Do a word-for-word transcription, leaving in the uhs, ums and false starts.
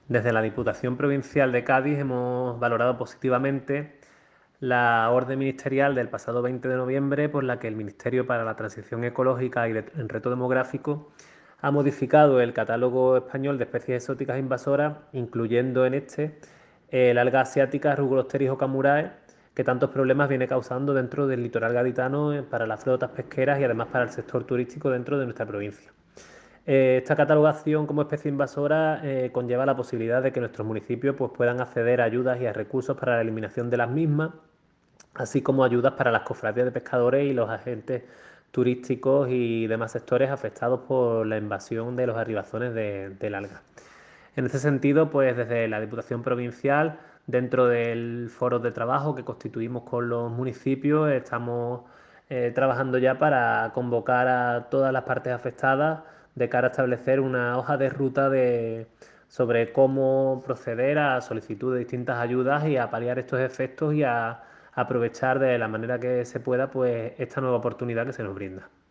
Desde la Diputación Provincial de Cádiz hemos valorado positivamente la orden ministerial del pasado veinte de noviembre por la que el Ministerio para la Transición Ecológica y el Reto Demográfico ha modificado el catálogo español de especies exóticas invasoras, incluyendo en este el alga asiática Rugolosteris okamurae, que tantos problemas viene causando dentro del litoral gaditano eh, para las flotas pesqueras y además para el sector turístico dentro de nuestra provincia. Eh, esta catalogación como especie invasora eh, conlleva la posibilidad de que nuestros municipios pues, puedan acceder a ayudas y a recursos para la eliminación de las mismas, así como ayudas para las cofradías de pescadores y los agentes turísticos y demás sectores afectados por la invasión de los arribazones de, del alga. En este sentido, pues desde la Diputación Provincial, dentro del foro de trabajo que constituimos con los municipios, estamos eh, trabajando ya para convocar a todas las partes afectadas de cara a establecer una hoja de ruta de, sobre cómo proceder a solicitud de distintas ayudas y a paliar estos efectos y a aprovechar de la manera que se pueda pues esta nueva oportunidad que se nos brinda.